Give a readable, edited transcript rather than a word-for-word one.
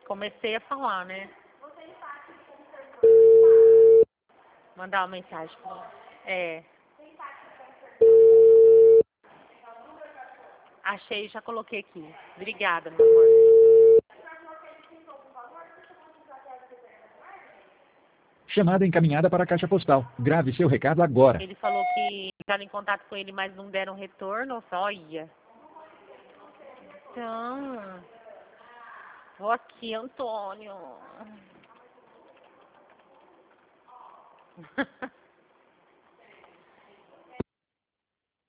Comecei a falar, né? Mandar uma mensagem pra ela. É. Achei, já coloquei aqui. Obrigada, meu amor. Chamada encaminhada para a caixa postal. Grave seu recado agora. Ele falou que entraram em contato com ele, mas não deram retorno. Olha. Então, vou aqui, Antônio.